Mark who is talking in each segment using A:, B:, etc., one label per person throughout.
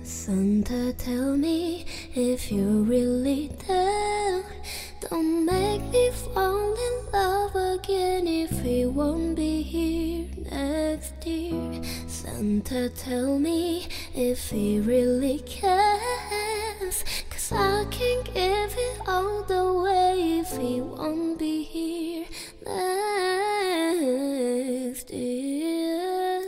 A: Santa, tell me if you're really there. Don't make me fall in love again if he won't be here next year. Santa, tell me if he really cares, 'cause I can't give it all the way if he won't be here next year.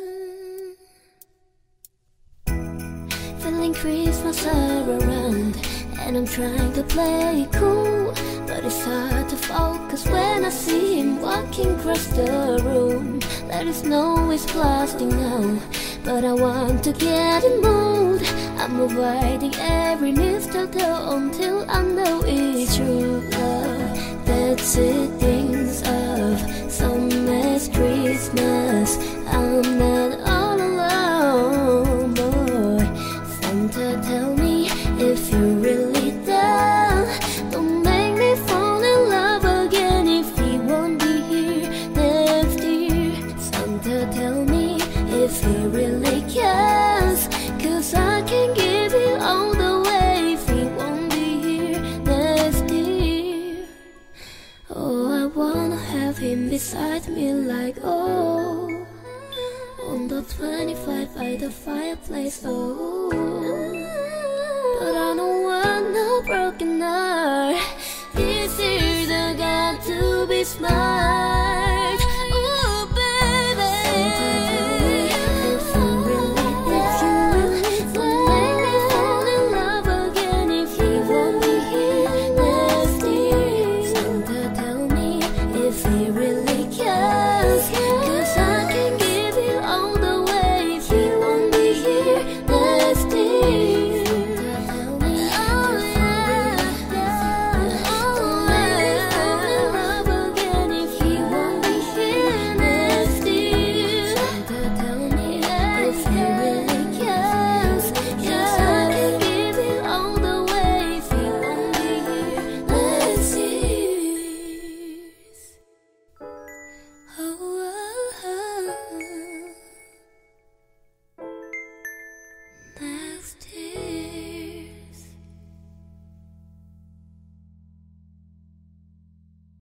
A: Feeling Christmas all around, and I'm trying to play it cool, but it's hard to focus when I see him walking across the room. Let us know it's blasting now, but I want to get in mood. I'm avoiding every mistletoe until I know it's true love. That's it, things of some next Christmas. I'm not all alone, boy. Santa, tell me if you're really there. Don't make me fall in love again if he won't be here next year. Santa, tell me if he really cares, 'cause I can't give it all the way if he won't be here next year. Oh, I wanna have him beside me like, oh, on the 25 by the fireplace, oh. But I don't want no broken heart. This year's I got to be smart.